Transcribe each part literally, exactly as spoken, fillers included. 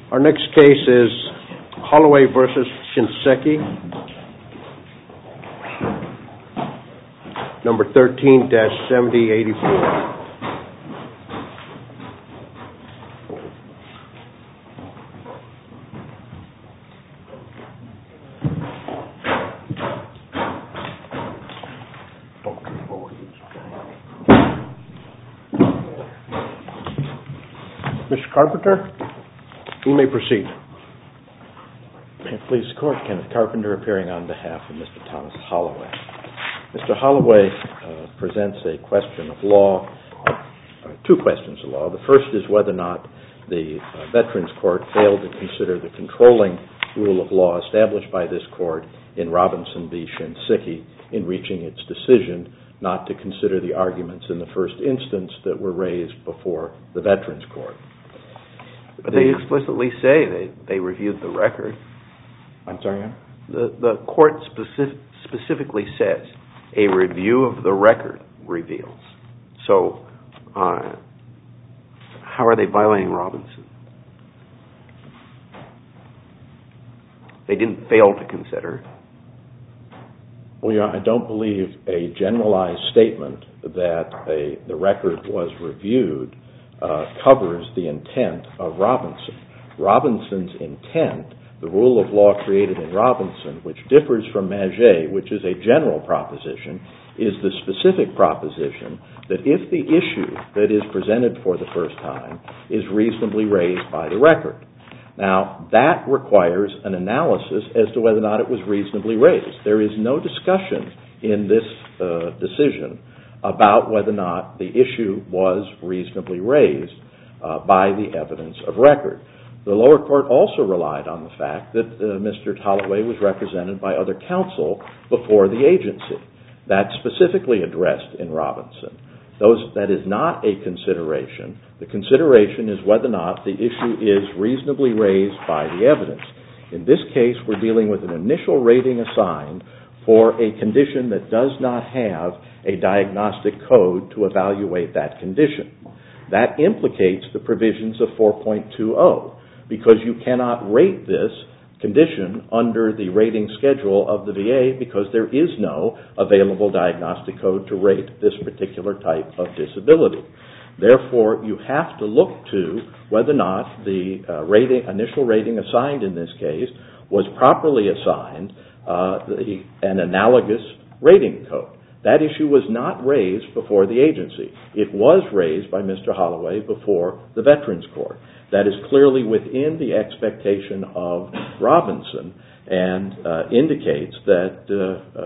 Our next case is Holloway v. Shinseki, number thirteen dash seventy eighty-four. Mister Carpenter, you may proceed. Please, Court. Kenneth Carpenter appearing on behalf of Mister Thomas Holloway. Mister Holloway uh, presents a question of law, uh, two questions of law. The first is whether or not the uh, Veterans Court failed to consider the controlling rule of law established by this Court in Robinson v. Shinseki in reaching its decision not to consider the arguments in the first instance that were raised before the Veterans Court. But they explicitly say they, they reviewed the record. I'm sorry? The, the Court specific, specifically says a review of the record reveals. So uh, how are they violating Robinson? They didn't fail to consider. Well, yeah, I don't believe a generalized statement that a, the record was reviewed uh, covers the intent of Robinson. Robinson's intent, the rule of law created in Robinson, which differs from Maget, which is a general proposition, is the specific proposition that if the issue that is presented for the first time is reasonably raised by the record. Now, that requires an analysis as to whether or not it was reasonably raised. There is no discussion in this uh, decision about whether or not the issue was reasonably raised uh, by the evidence of record. The lower court also relied on the fact that uh, Mister Holloway was represented by other counsel before the agency. That's specifically addressed in Robinson. Those, that is not a consideration. The consideration is whether or not the issue is reasonably raised by the evidence. In this case, we're dealing with an initial rating assigned for a condition that does not have a diagnostic code to evaluate that condition. That implicates the provisions of four point two zero because you cannot rate this condition under the rating schedule of the V A because there is no available diagnostic code to rate this particular type of disability. Therefore, you have to look to whether or not the uh, rating, initial rating assigned in this case was properly assigned uh, the, an analogous rating code. That issue was not raised before the agency. It was raised by Mister Holloway before the Veterans Court. That is clearly within the expectation of Robinson and uh, indicates that uh,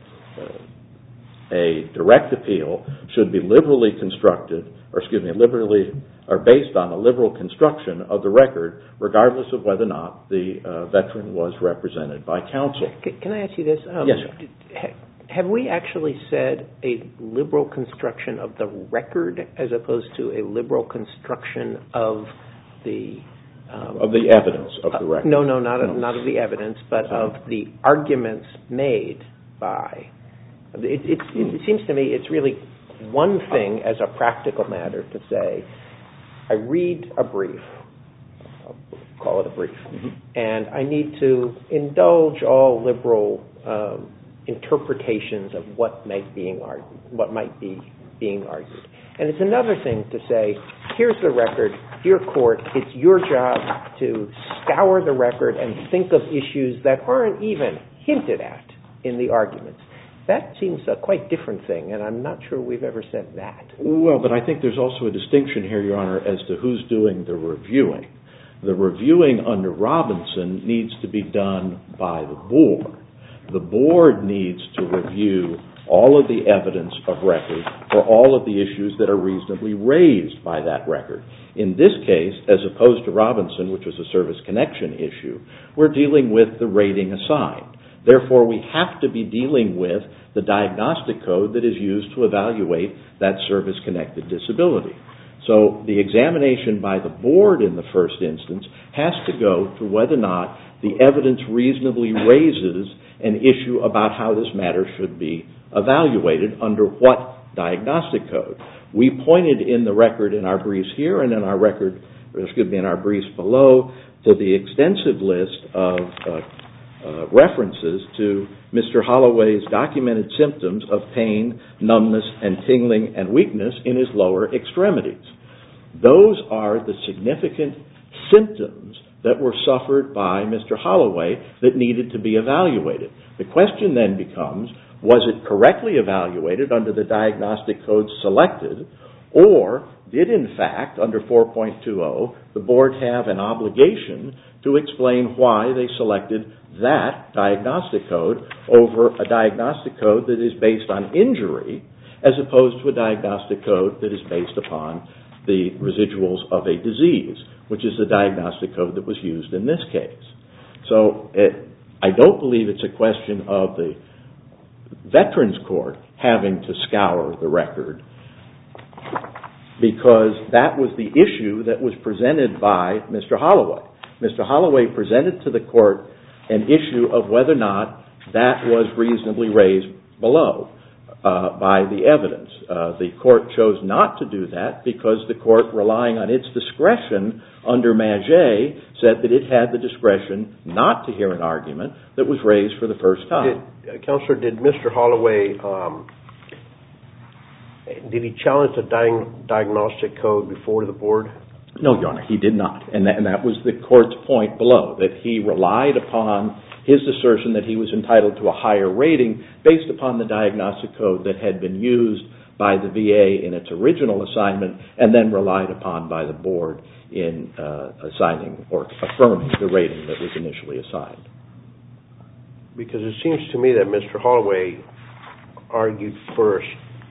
uh, a direct appeal should be liberally constructed, or excuse me, liberally or based on a liberal construction of the record, regardless of whether or not the uh, veteran was represented by counsel. Can I ask you this? Um, yes, sir. Have we actually said a liberal construction of the record as opposed to a liberal construction of the um, of the evidence of the record? Uh, no, no, not, no. Of, not of the evidence, but of the arguments made by. It, it, it, it seems to me it's really one thing as a practical matter to say, I read a brief, I'll call it a brief, mm-hmm. and I need to indulge all liberal um, interpretations of what might being argued, what might be being argued. And it's another thing to say, here's the record, dear court, it's your job to scour the record and think of issues that aren't even hinted at in the arguments. That seems a quite different thing, and I'm not sure we've ever said that. Well, but I think there's also a distinction here, Your Honor, as to who's doing the reviewing. The reviewing under Robinson needs to be done by the board. The board needs to review all of the evidence of record for all of the issues that are reasonably raised by that record. In this case, as opposed to Robinson, which was a service connection issue, we're dealing with the rating assigned. Therefore, we have to be dealing with the diagnostic code that is used to evaluate that service-connected disability. So the examination by the board in the first instance has to go to whether or not the evidence reasonably raises an issue about how this matter should be evaluated under what diagnostic code. We pointed in the record in our briefs here and in our record, excuse me, in our briefs below to the extensive list of uh, uh, references to Mister Holloway's documented symptoms of pain, numbness, and tingling and weakness in his lower extremities. Those are the significant symptoms that were suffered by Mister Holloway that needed to be evaluated. The question then becomes, was it correctly evaluated under the diagnostic codes selected, or did in fact, under four point two zero, the board have an obligation to explain why they selected that diagnostic code over a diagnostic code that is based on injury as opposed to a diagnostic code that is based upon the residuals of a disease, which is the diagnostic code that was used in this case. So it, I don't believe it's a question of the Veterans Court having to scour the record, because that was the issue that was presented by Mister Holloway. Mister Holloway presented to the court an issue of whether or not that was reasonably raised below uh, by the evidence. Uh, the court chose not to do that because the court, relying on its discretion under Maget, said that it had the discretion not to hear an argument that was raised for the first time. Did, uh, Counselor, did Mister Holloway, um, did he challenge the di- diagnostic code before the board? No, Your Honor, he did not. And that, and that was the court's point below, that he relied upon his assertion that he was entitled to a higher rating based upon the diagnostic code that had been used by the V A in its original assignment and then relied upon by the board in uh, assigning or affirming the rating that was initially assigned. Because it seems to me that Mister Holloway argued first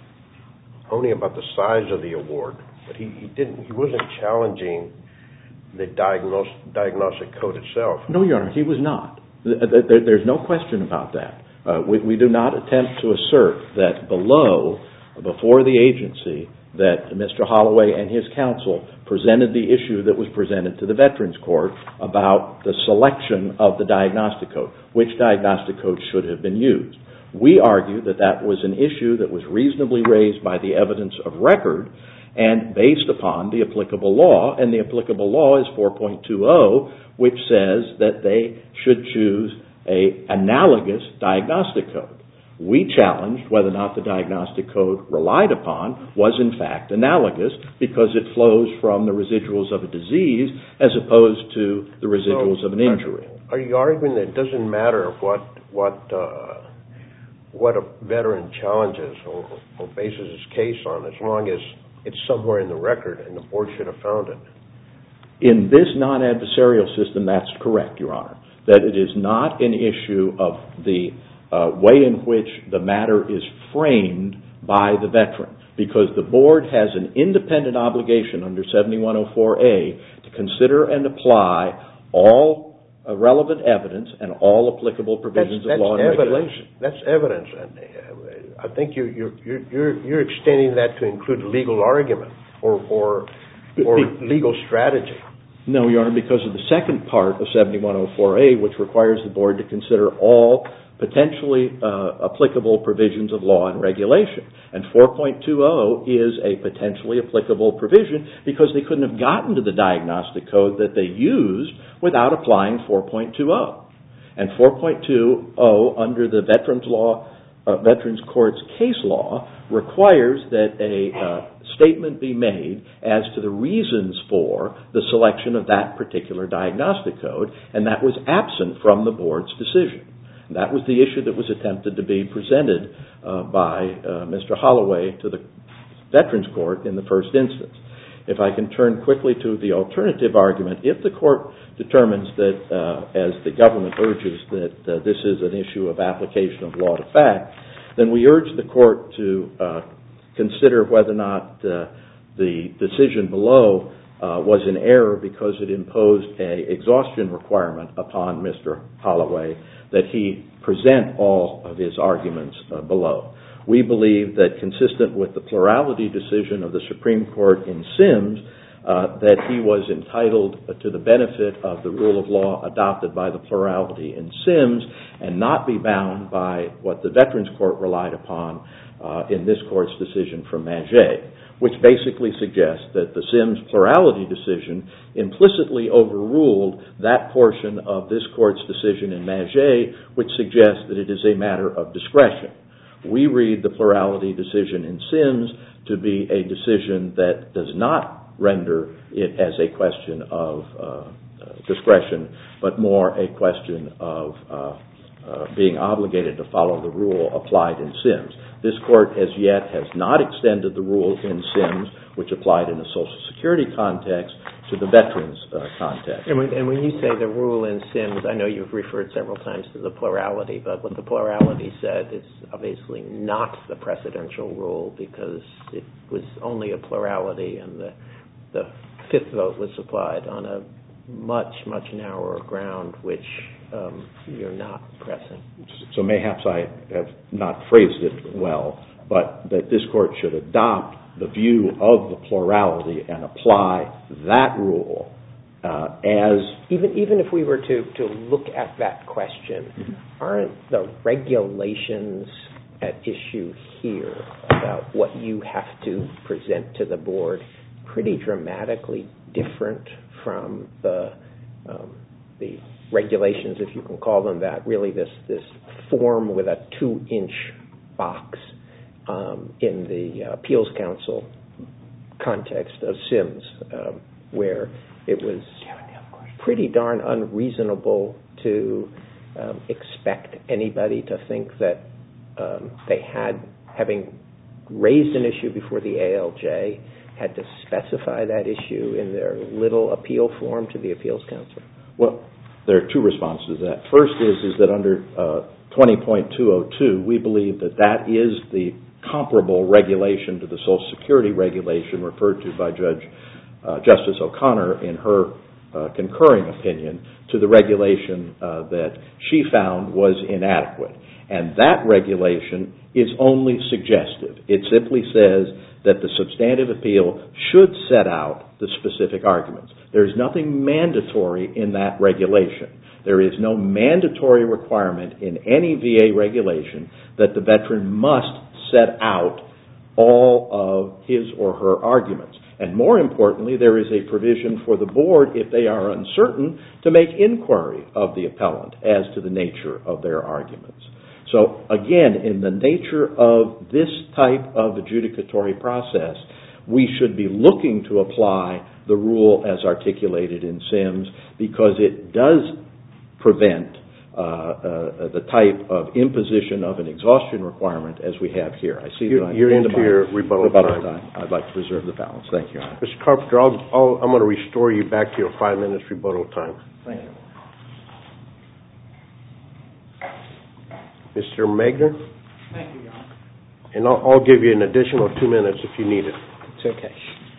only about the size of the award, but he, he didn't. He wasn't challenging the diagnos- diagnostic code itself. No, Your Honor, he was not. There's no question about that. Uh, we, we do not attempt to assert that below, before the agency, that Mister Holloway and his counsel presented the issue that was presented to the Veterans Court about the selection of the diagnostic code, which diagnostic code should have been used. We argue that that was an issue that was reasonably raised by the evidence of record and based upon the applicable law, and the applicable law is four point two zero, which says that they should choose an analogous diagnostic code. We challenged whether or not the diagnostic code relied upon was in fact analogous because it flows from the residuals of a disease as opposed to the residuals so, of an injury. Are, are you arguing that it doesn't matter what what uh, what a veteran challenges or, or bases his case on, as long as it's somewhere in the record and the board should have found it? In this non-adversarial system, that's correct, Your Honor, that it is not an issue of the uh, way in which the matter is framed by the veteran, because the board has an independent obligation under seventy-one oh four A to consider and apply all uh, relevant evidence and all applicable provisions that's, that's of law and evidence. regulation. That's evidence. And I think you're, you're, you're, you're extending that to include legal argument or, or, or legal strategy. No, Your Honor, because of the second part of seventy-one oh four A, which requires the board to consider all potentially uh, applicable provisions of law and regulation. And four point two zero is a potentially applicable provision because they couldn't have gotten to the diagnostic code that they used without applying four point two zero. And four point two zero, under the Veterans Law, uh, Veterans Court's case law, requires that a uh, statement be made as to the reasons for the selection of that particular diagnostic code, and that was absent from the board's decision. And that was the issue that was attempted to be presented uh, by uh, Mister Holloway to the Veterans Court in the first instance. If I can turn quickly to the alternative argument, if the court determines that, uh, as the government urges, that uh, this is an issue of application of law to fact, then we urge the court to uh, consider whether or not uh, the decision below uh, was in error because it imposed an exhaustion requirement upon Mister Holloway that he present all of his arguments uh, below. We believe that, consistent with the plurality decision of the Supreme Court in Sims, uh, that he was entitled to the benefit of the rule of law adopted by the plurality in Sims and not be bound by what the Veterans Court relied upon uh, in this court's decision from Maget, which basically suggests that the Sims plurality decision implicitly overruled that portion of this court's decision in Maget, which suggests that it is a matter of discretion. We read the plurality decision in Sims to be a decision that does not render it as a question of uh, discretion, but more a question of uh, uh, being obligated to follow the rule applied in Sims. This court as yet has not extended the rule in Sims, which applied in the Social Security context, to the Veterans uh, context. And when, and when you say the rule in Sims, I know you've referred several times to the plurality, but what the plurality said is obviously not the precedential rule because it was only a plurality and the, the fifth vote was applied on a much, much narrower ground, which um, you're not pressing. So mayhaps I have not phrased it well, but that this court should adopt the view of the plurality and apply that rule uh, as... Even even if we were to, to look at that question, mm-hmm. aren't the regulations at issue here about what you have to present to the board pretty dramatically different from the um, the regulations, if you can call them that, really this, this form with a two-inch box um, in the uh, Appeals Council context of Sims, um, where it was pretty darn unreasonable to um, expect anybody to think that um, they had, having raised an issue before the A L J, had to specify that issue in their little appeal form to the Appeals Council? Well, there are two responses to that. First is, is that under uh, twenty point two oh two, we believe that that is the comparable regulation to the Social Security regulation referred to by Judge uh, Justice O'Connor in her uh, concurring opinion to the regulation uh, that she found was inadequate. And that regulation is only suggestive. It simply says that the substantive appeal should set out the specific arguments. There is nothing mandatory in that regulation. There is no mandatory requirement in any V A regulation that the veteran must set out all of his or her arguments. And more importantly, there is a provision for the board, if they are uncertain, to make inquiry of the appellant as to the nature of their arguments. So again, in the nature of this type of adjudicatory process, we should be looking to apply the rule as articulated in Sims because it does prevent uh, uh, the type of imposition of an exhaustion requirement as we have here. I see you're, that I'm you're into, into your rebuttal, rebuttal time. time. I'd like to reserve the balance. Thank you, Your Honor. Mister Carpenter, I'll, I'll, I'm going to restore you back to your five minutes rebuttal time. Thank you. Mister Megner? Thank you, Your Honor. And I'll, I'll give you an additional two minutes if you need it. It's okay.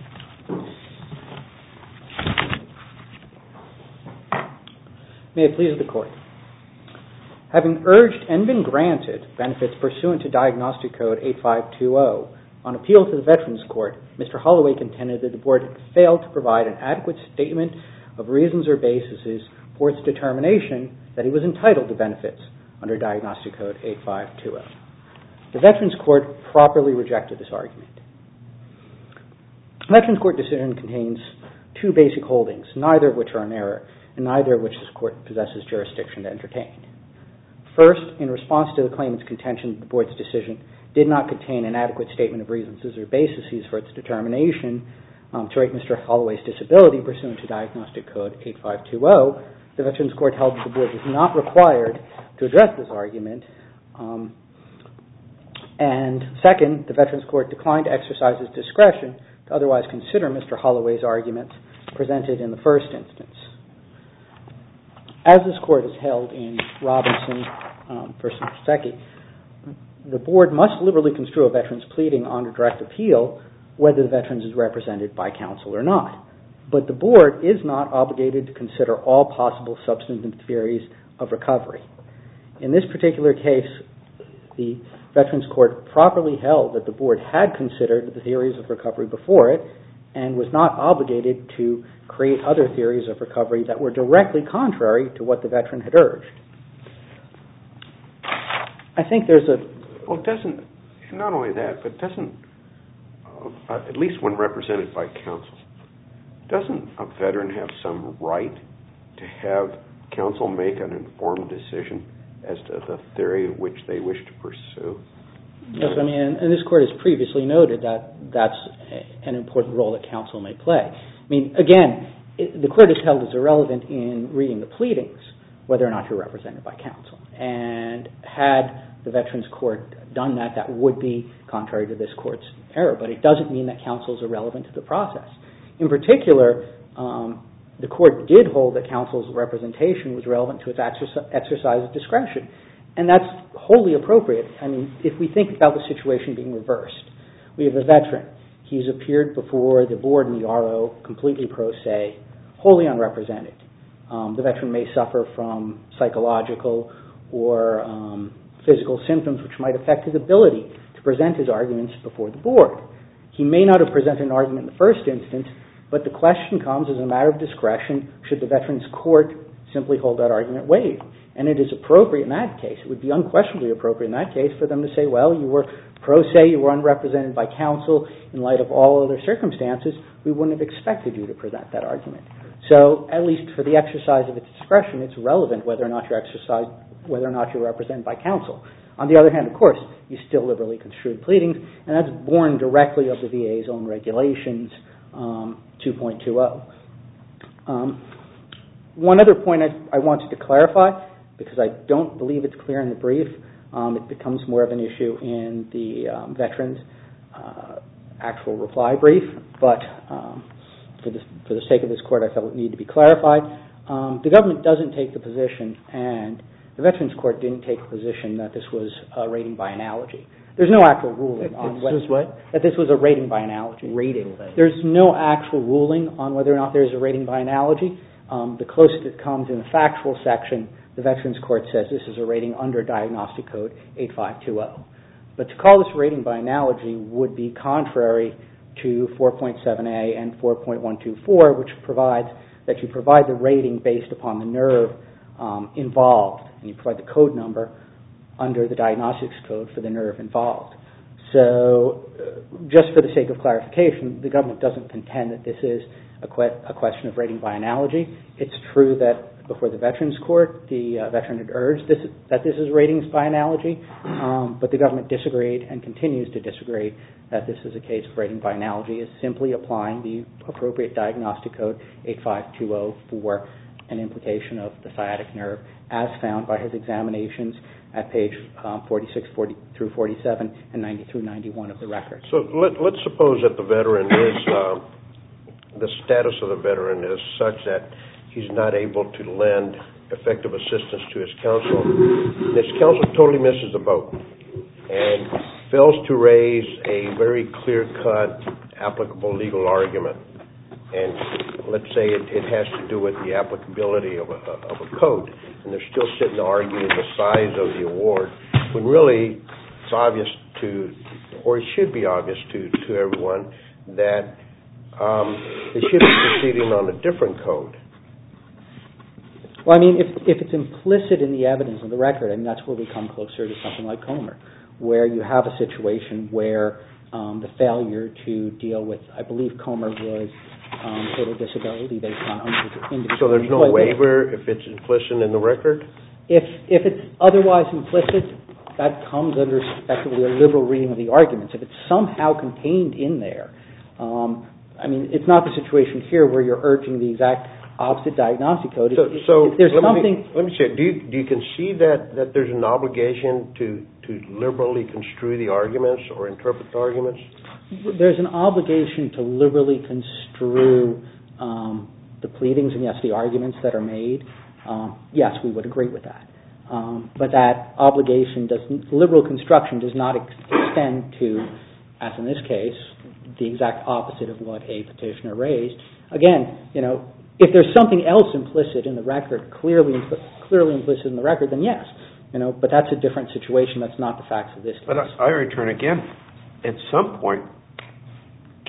May it please the Court. Having urged and been granted benefits pursuant to Diagnostic Code eight five two zero, on appeal to the Veterans Court, Mister Holloway contended that the Board had failed to provide an adequate statement of reasons or bases for its determination that he was entitled to benefits under Diagnostic Code eight five two zero. The Veterans Court properly rejected this argument. The Veterans Court decision contains two basic holdings, neither of which are in error, and neither of which this Court possesses jurisdiction to entertain. First, in response to the claimant's contention that the Board's decision did not contain an adequate statement of reasons or bases for its determination um, to rate Mister Holloway's disability pursuant to Diagnostic Code eight five two zero, the Veterans Court held that the Board was not required to address this argument. Um, and second, the Veterans Court declined to exercise its discretion to otherwise consider Mister Holloway's arguments presented in the first instance. As this Court has held in Robinson um, versus Secchi, the Board must liberally construe a veteran's pleading on a direct appeal whether the veteran is represented by counsel or not. But the Board is not obligated to consider all possible substantive theories of recovery. In this particular case, the Veterans Court properly held that the Board had considered the theories of recovery before it and was not obligated to create other theories of recovery that were directly contrary to what the veteran had urged. I think there's a... Well, doesn't, not only that, but doesn't, uh, at least when represented by counsel, doesn't a veteran have some right to have counsel make an informed decision as to the theory which they wish to pursue? Yes, I mean, and this court has previously noted that that's an important role that counsel may play. I mean, again, it, the court has held as irrelevant in reading the pleadings whether or not you're represented by counsel. And had the Veterans Court done that, that would be contrary to this court's error. But it doesn't mean that counsel is irrelevant to the process. In particular, um, the court did hold that counsel's representation was relevant to its exercise of discretion. And that's wholly appropriate. I mean, if we think about the situation being reversed, we have a veteran. He's appeared before the board and the R O completely pro se, wholly unrepresented. Um, the veteran may suffer from psychological or um, physical symptoms which might affect his ability to present his arguments before the board. He may not have presented an argument in the first instance, but the question comes as a matter of discretion, should the Veterans Court simply hold that argument waived? And it is appropriate in that case, it would be unquestionably appropriate in that case for them to say, well, you were pro se, you were unrepresented by counsel, in light of all other circumstances, we wouldn't have expected you to present that argument. So, at least for the exercise of its discretion, it's relevant whether or not you're exercised, whether or not you're represented by counsel. On the other hand, of course, you still liberally construe pleadings, and that's born directly of the V A's own regulations, um, two point two oh. Um, one other point I, I wanted to clarify, because I don't believe it's clear in the brief, um, it becomes more of an issue in the um, veterans' uh, actual reply brief, but um, for, the, for the sake of this court, I felt it needed to be clarified. Um, the government doesn't take the position, and the Veterans Court didn't take the position that this was a rating by analogy. There's no actual ruling on whether, what? that this was a rating by analogy. Rating. There's no actual ruling on whether or not there's a rating by analogy. Um, the closest it comes in the factual section, the Veterans Court says this is a rating under Diagnostic Code eight five two zero. But to call this rating by analogy would be contrary to four point seven A and four point one two four, which provides that you provide the rating based upon the nerve um, involved, and you provide the code number under the diagnostics code for the nerve involved. So, uh, just for the sake of clarification, the government doesn't contend that this is a, que- a question of rating by analogy. It's true that before the Veterans Court, the uh, veteran had urged this, that this is ratings by analogy, um, but the government disagreed and continues to disagree that this is a case of rating by analogy. It's simply applying the appropriate diagnostic code eight five two zero for an implication of the sciatic nerve as found by his examinations at page um, forty-six forty through forty-seven and ninety through ninety-one of the record. So let, let's suppose that the veteran is, um, the status of the veteran is such that he's not able to lend effective assistance to his counsel, and his counsel totally misses the boat and fails to raise a very clear-cut, applicable legal argument. And let's say it, it has to do with the applicability of a, of a code, and they're still sitting arguing the size of the award, when really it's obvious to, or it should be obvious to, to everyone, that um, they should be proceeding on a different code. Well, I mean, if, if it's implicit in the evidence of the record, I mean, that's where we come closer to something like Comer, where you have a situation where um, the failure to deal with, I believe Comer was um, total disability based on individual. So there's no waiver if it's implicit in the record? If if it's otherwise implicit, that comes under effectively a liberal reading of the arguments. If it's somehow contained in there, um, I mean, it's not the situation here where you're urging the exact opposite diagnostic code. So, if, so if there's let something, me, let me say, do you, do you concede that, that there's an obligation to, to liberally construe the arguments or interpret the arguments? There's an obligation to liberally construe um, the pleadings and, yes, the arguments that are made. Um, yes, we would agree with that. Um, but that obligation, doesn't, liberal construction does not ex- extend to, as in this case, the exact opposite of what a petitioner raised. Again, you know, if there's something else implicit in the record, clearly impl- clearly implicit in the record, then yes. You know, but that's a different situation. That's not the facts of this case. But I, I return again. At some point,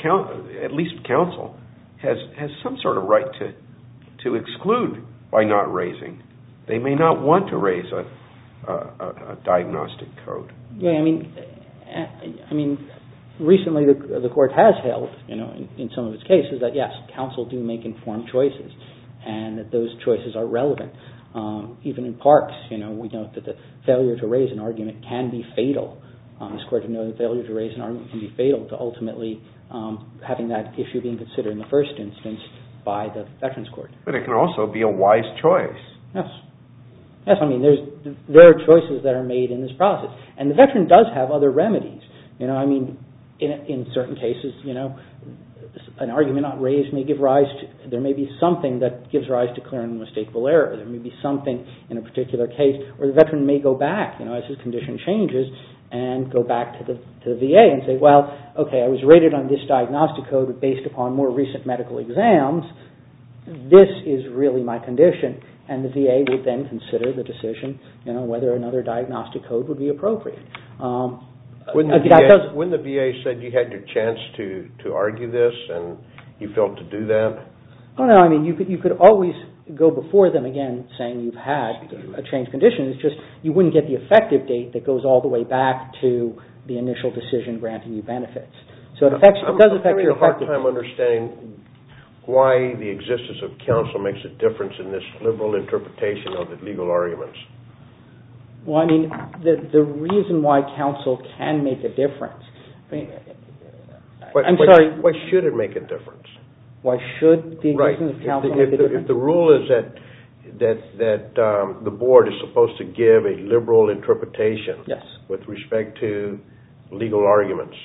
at least counsel has has some sort of right to to exclude by not raising. They may not want to raise a, a, a diagnostic code. Yeah, I mean, I mean, recently the the court has held, you know, in, in some of its cases that yes, counsel do make informed choices, and that those choices are relevant. Um, even in Parks, you know, we note that the failure to raise an argument can be fatal. Um, this court has noted that failure to raise an argument can be fatal to ultimately um, having that issue being considered in the first instance by the Veterans Court. But it can also be a wise choice. Yes. Yes, I mean, there's there are choices that are made in this process. And the veteran does have other remedies. You know, I mean, in in certain cases, you know, an argument not raised may give rise to, there may be something that gives rise to clear and unmistakable error. There may be something in a particular case where the veteran may go back, you know, as his condition changes, and go back to the to the V A and say, well, okay, I was rated on this diagnostic code based upon more recent medical exams. This is really my condition. And the V A would then consider the decision, you know, whether another diagnostic code would be appropriate. Um, when, the V A, when the V A said you had your chance to, to argue this and you failed to do that? Oh, no, I mean, you could you could always go before them again saying you've had a changed condition. It's just you wouldn't get the effective date that goes all the way back to the initial decision granting you benefits. So it affects, it does affect your effective date. I'm having a hard time understanding why the existence of counsel makes a difference in this liberal interpretation of the legal arguments. Well, I mean, the the reason why counsel can make a difference. I mean, why, I'm why, sorry. Why should it make a difference? Why should the right. existence of counsel if the, make if a the, difference? If the rule is that that that um, the board is supposed to give a liberal interpretation yes. with respect to legal arguments,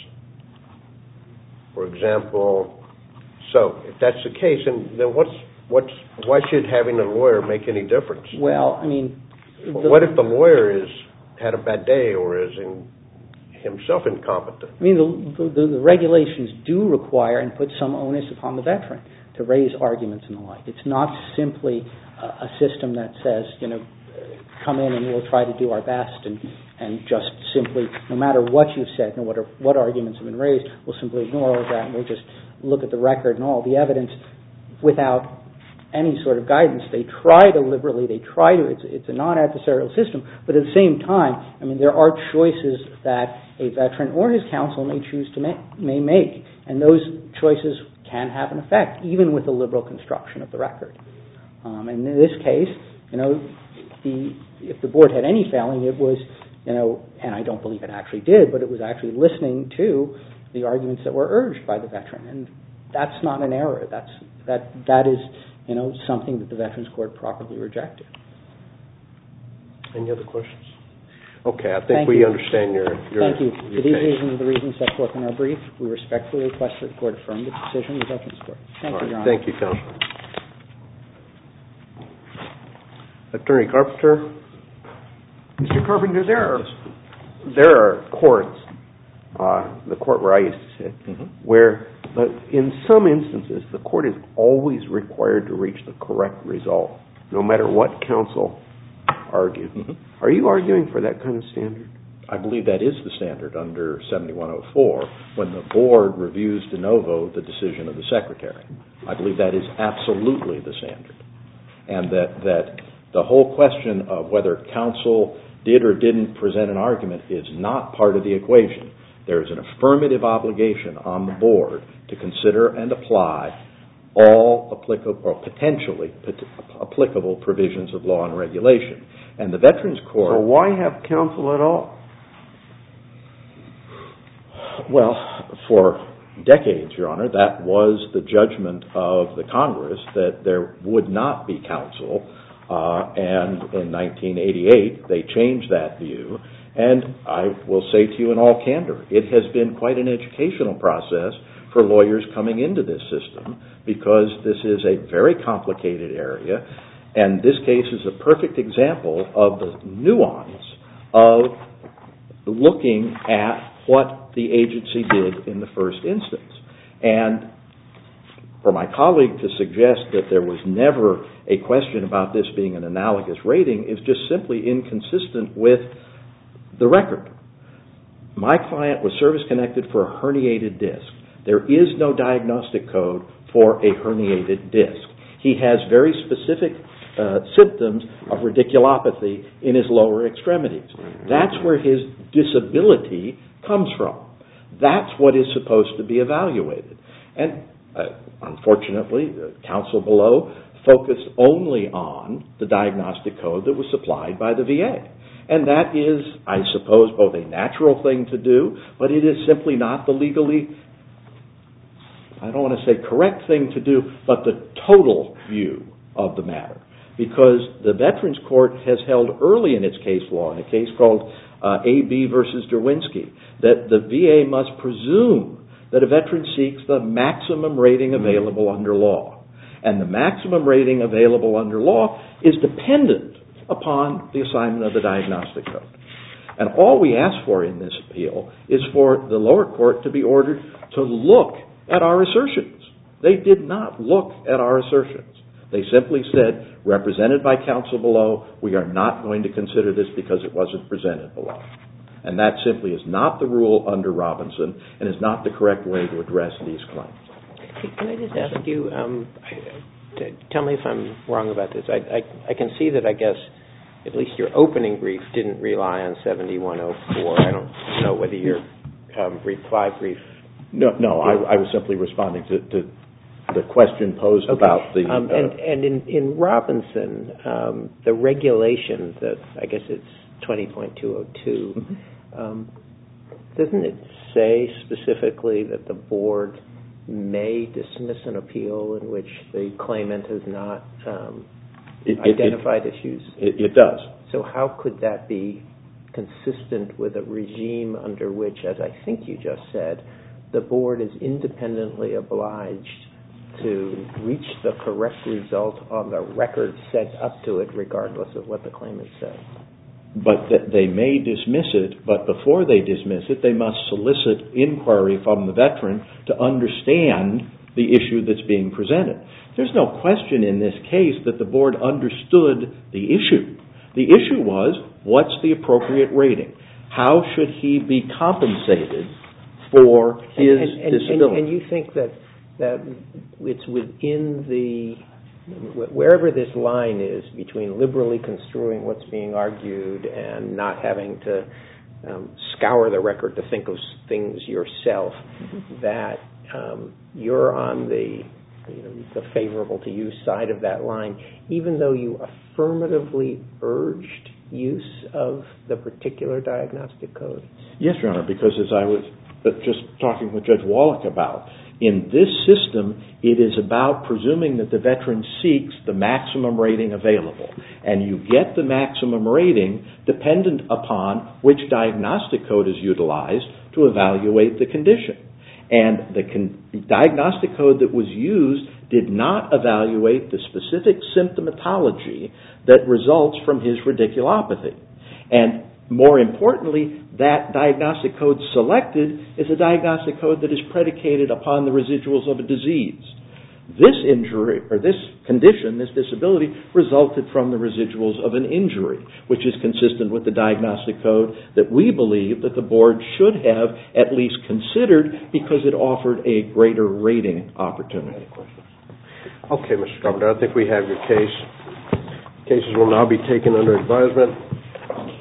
for example. So, if that's the case, then, then what's what's why should having a lawyer make any difference? Well, I mean, the, what if the lawyer is had a bad day or is in, himself incompetent? I mean, the, the the regulations do require and put some onus upon the veteran to raise arguments and the like. It's not simply a, a system that says, you know, come in and we'll try to do our best and and just simply, no matter what you've said, no matter what arguments have been raised, we'll simply ignore all of that and we'll just look at the record and all the evidence without any sort of guidance. They try to liberally, they try to, it's, it's a non-adversarial system, but at the same time, I mean, there are choices that a veteran or his counsel may choose to make, may make, and those choices can have an effect, even with a liberal construction of the record. Um, and in this case, you know, the, if the board had any failing, it was, you know, and I don't believe it actually did, but it was actually listening to the arguments that were urged by the veteran, and that's not an error. That's that that is, you know, something that the Veterans Court properly rejected. Any other questions? Okay, I think Thank we you. understand your, your Thank you. Your For these case. reasons, the reasons set forth in our brief, we respectfully request that the court affirm the decision of the Veterans Court. Thank All you, Your right. Honor. Thank you, Counselor. Attorney Carpenter. Mister Carpenter, there are there are courts, uh, the court where I used to sit, mm-hmm. where uh, in some instances the court is always required to reach the correct result, no matter what counsel argues. Mm-hmm. Are you arguing for that kind of standard? I believe that is the standard under seventy-one oh four when the board reviews de novo the decision of the secretary. I believe that is absolutely the standard. And that, that the whole question of whether counsel did or didn't present an argument is not part of the equation. There is an affirmative obligation on the board to consider and apply all applicable or potentially applicable provisions of law and regulation. And the Veterans Court... So why have counsel at all? Well, for decades, Your Honor, that was the judgment of the Congress that there would not be counsel. Uh, and in nineteen eighty-eight, they changed that view. And I will say to you in all candor, it has been quite an educational process for lawyers coming into this system because this is a very complicated area. And this case is a perfect example of the nuance of looking at what the agency did in the first instance. And for my colleague to suggest that there was never a question about this being an analogous rating is just simply inconsistent with the record. My client was service-connected for a herniated disc. There is no diagnostic code for a herniated disc. He has very specific uh, symptoms of radiculopathy in his lower extremities. That's where his disability comes from. That's what is supposed to be evaluated. And uh, unfortunately, the counsel below focused only on the diagnostic code that was supplied by the V A. And that is, I suppose, both a natural thing to do, but it is simply not the legally, I don't want to say correct thing to do, but the total view of the matter. Because the Veterans Court has held early in its case law, in a case called uh, A B versus Derwinski, that the V A must presume that a veteran seeks the maximum rating available under law. And the maximum rating available under law is dependent upon the assignment of the diagnostic code. And all we ask for in this appeal is for the lower court to be ordered to look at our assertions. They did not look at our assertions. They simply said, represented by counsel below, we are not going to consider this because it wasn't presented below. And that simply is not the rule under Robinson and is not the correct way to address these claims. Can I just ask you, um, to tell me if I'm wrong about this. I, I, I can see that, I guess, at least your opening brief didn't rely on seventy-one oh four. I don't know whether your um, reply brief... No, no, I, I was simply responding to, to the question posed okay. about the... Um, and uh, and in, in Robinson, um, the regulation, that I guess it's twenty point two oh two, mm-hmm. um, doesn't it say specifically that the board may dismiss an appeal in which the claimant has not um, it, identified it, issues? It, it does. So how could that be consistent with a regime under which, as I think you just said, the board is independently obliged to reach the correct result on the record sent up to it, regardless of what the claimant says? But that they may dismiss it, but before they dismiss it, they must solicit inquiry from the veteran to understand the issue that's being presented. There's no question in this case that the board understood the issue. The issue was, what's the appropriate rating? How should he be compensated for his and, and, disability? And, and you think that, that it's within the... wherever this line is between liberally construing what's being argued and not having to um, scour the record to think of things yourself, that um, you're on the, you know, the favorable to use side of that line, even though you affirmatively urged use of the particular diagnostic code? Yes, Your Honor, because as I was just talking with Judge Wallach about, in this system, it is about presuming that the veteran seeks the maximum rating available. And you get the maximum rating dependent upon which diagnostic code is utilized to evaluate the condition. And the con- diagnostic code that was used did not evaluate the specific symptomatology that results from his radiculopathy. And more importantly, that diagnostic code selected is a diagnostic code that is predicated upon the residuals of a disease. This injury, or this condition, this disability, resulted from the residuals of an injury, which is consistent with the diagnostic code that we believe that the board should have at least considered because it offered a greater rating opportunity. Okay, Mister Carpenter, I think we have your case. Cases will now be taken under advisement.